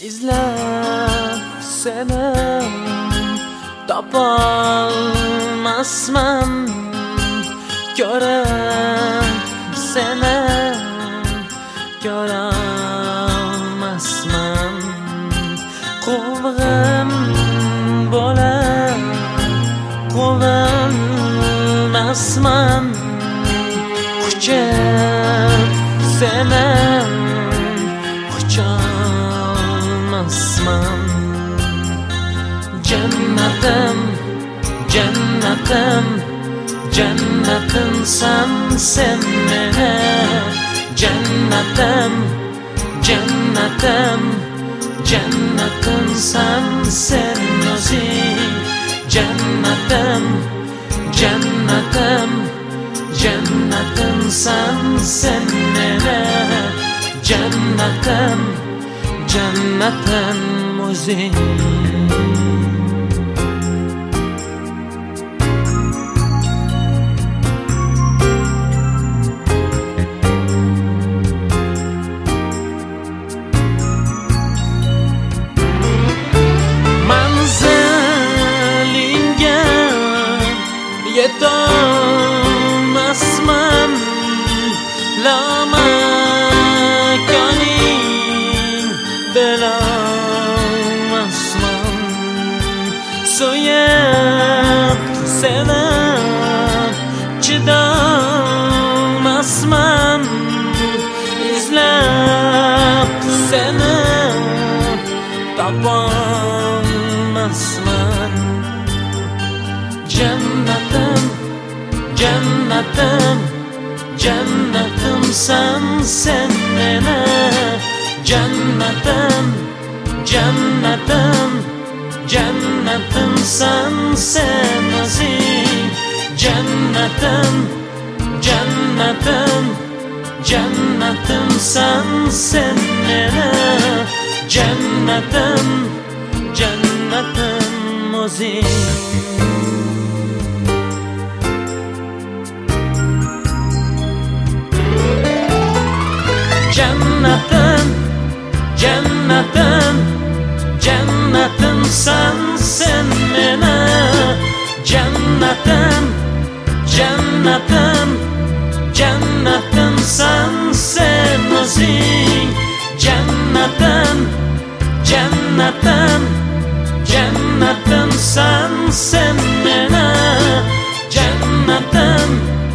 izlab seni topolmasman, ko'rib seni ko'rolmasman. Quvg'in bo'lib quvonmasman, quchib seni qucholmasman. Jannatim, jannatim, jannatimsan sen meni. Jannatim, jannatim, jannatimsan sen o'zing. Jannatim, jannatim, jannatimsan sen meni. Jannatim, jannatim o'zing. Yetolmasman, lamakaning bilolmasman. So'yib seni chidolmasman, izlab seni topolmasman. Jannatim, jannatim, jannatimsan sen meni. Jannatim, jannatim, jannatimsan sen o'zing. Jannatim, jannatim, jannatimsan sen meni. Jannatim, jannatim o'zing. Jannatim, jannatim, jannatimsan sen meni. Jannatim, jannatim, jannatimsan sen o'zing. Jannatim, jannatim, jannatimsan sen meni. Jannatim,